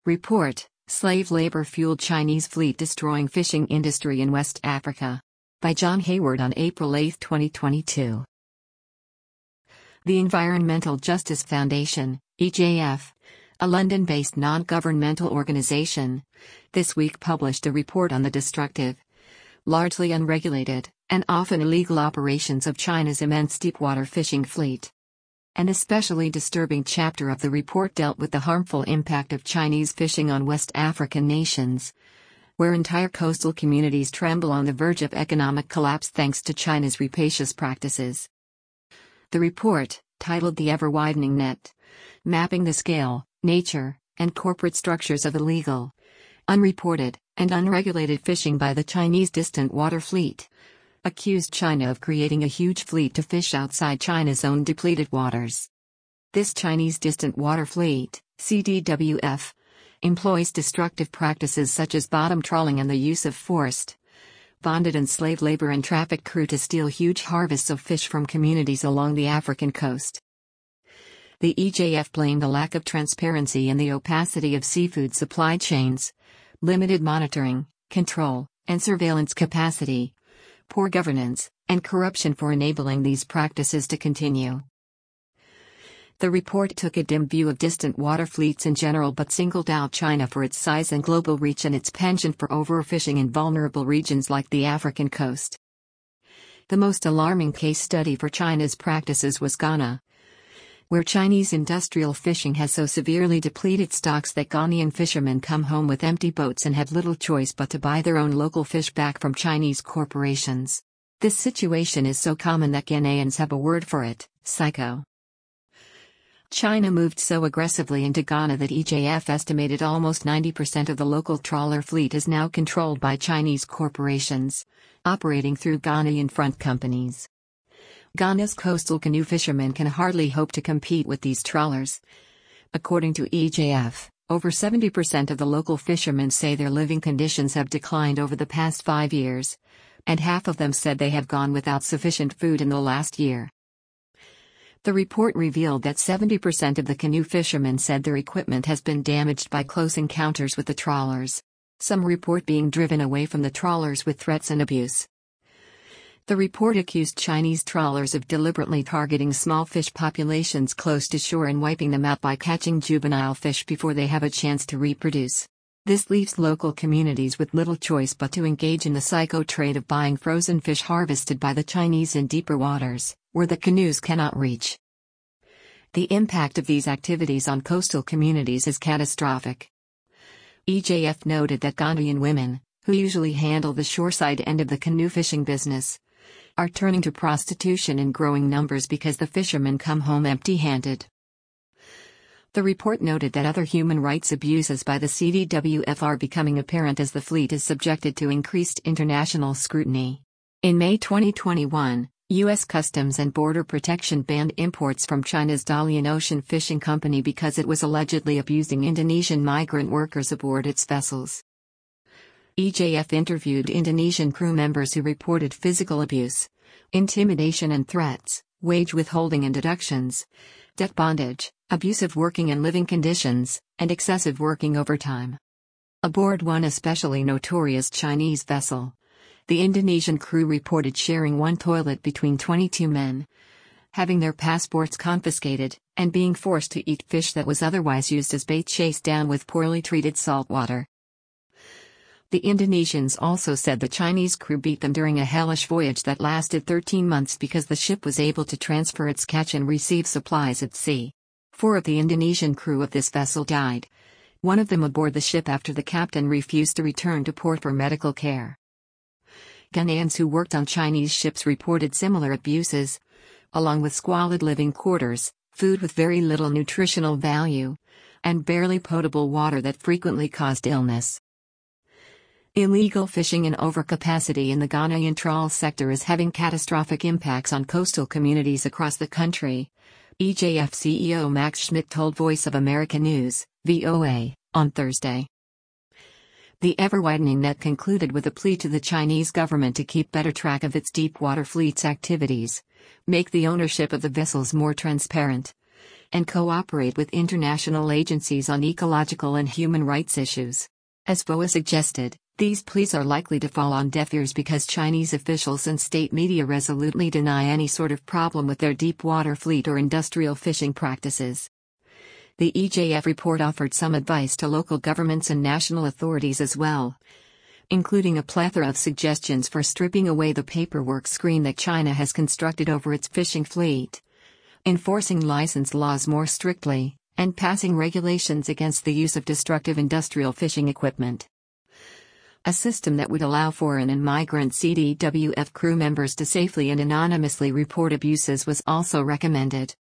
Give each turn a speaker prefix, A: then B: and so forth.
A: Report: Slave labor fueled Chinese fleet destroying fishing industry in West Africa. By John Hayward on April 8, 2022. The Environmental Justice Foundation, EJF, a London-based non-governmental organization, this week published a report on the destructive, largely unregulated, and often illegal operations of China's immense deepwater fishing fleet. An especially disturbing chapter of the report dealt with the harmful impact of Chinese fishing on West African nations, where entire coastal communities tremble on the verge of economic collapse thanks to China's rapacious practices. The report, titled The Ever-Widening Net, mapping the scale, nature, and corporate structures of illegal, unreported, and unregulated fishing by the Chinese distant water fleet, accused China of creating a huge fleet to fish outside China's own depleted waters. This Chinese distant water fleet, CDWF, employs destructive practices such as bottom trawling and the use of forced, bonded and slave labor and trafficked crew to steal huge harvests of fish from communities along the African coast. The EJF blamed the lack of transparency and the opacity of seafood supply chains, limited monitoring, control, and surveillance capacity, poor governance, and corruption for enabling these practices to continue. The report took a dim view of distant water fleets in general but singled out China for its size and global reach and its penchant for overfishing in vulnerable regions like the African coast. The most alarming case study for China's practices was Ghana, where Chinese industrial fishing has so severely depleted stocks that Ghanaian fishermen come home with empty boats and have little choice but to buy their own local fish back from Chinese corporations. This situation is so common that Ghanaians have a word for it: psycho. China moved so aggressively into Ghana that EJF estimated almost 90% of the local trawler fleet is now controlled by Chinese corporations, operating through Ghanaian front companies. Ghana's coastal canoe fishermen can hardly hope to compete with these trawlers. According to EJF, over 70% of the local fishermen say their living conditions have declined over the past 5 years, and half of them said they have gone without sufficient food in the last year. The report revealed that 70% of the canoe fishermen said their equipment has been damaged by close encounters with the trawlers. Some report being driven away from the trawlers with threats and abuse. The report accused Chinese trawlers of deliberately targeting small fish populations close to shore and wiping them out by catching juvenile fish before they have a chance to reproduce. This leaves local communities with little choice but to engage in the psycho trade of buying frozen fish harvested by the Chinese in deeper waters, where the canoes cannot reach. The impact of these activities on coastal communities is catastrophic. EJF noted that Ghanaian women, who usually handle the shoreside end of the canoe fishing business, are turning to prostitution in growing numbers because the fishermen come home empty-handed. The report noted that other human rights abuses by the CDWF are becoming apparent as the fleet is subjected to increased international scrutiny. In May 2021, U.S. Customs and Border Protection banned imports from China's Dalian Ocean Fishing Company because it was allegedly abusing Indonesian migrant workers aboard its vessels. EJF interviewed Indonesian crew members who reported physical abuse, intimidation and threats, wage withholding and deductions, debt bondage, abusive working and living conditions, and excessive working overtime. Aboard one especially notorious Chinese vessel, the Indonesian crew reported sharing one toilet between 22 men, having their passports confiscated, and being forced to eat fish that was otherwise used as bait chased down with poorly treated salt water. The Indonesians also said the Chinese crew beat them during a hellish voyage that lasted 13 months because the ship was able to transfer its catch and receive supplies at sea. 4 of the Indonesian crew of this vessel died, one of them aboard the ship after the captain refused to return to port for medical care. Ghanaians who worked on Chinese ships reported similar abuses, along with squalid living quarters, food with very little nutritional value, and barely potable water that frequently caused illness. Illegal fishing and overcapacity in the Ghanaian trawl sector is having catastrophic impacts on coastal communities across the country, EJF CEO Max Schmidt told Voice of America News, VOA, on Thursday. The ever-widening net concluded with a plea to the Chinese government to keep better track of its deep water fleet's activities, make the ownership of the vessels more transparent, and cooperate with international agencies on ecological and human rights issues. As VOA suggested, these pleas are likely to fall on deaf ears because Chinese officials and state media resolutely deny any sort of problem with their deep water fleet or industrial fishing practices. The EJF report offered some advice to local governments and national authorities as well, including a plethora of suggestions for stripping away the paperwork screen that China has constructed over its fishing fleet, enforcing license laws more strictly, and passing regulations against the use of destructive industrial fishing equipment. A system that would allow foreign and migrant CDWF crew members to safely and anonymously report abuses was also recommended.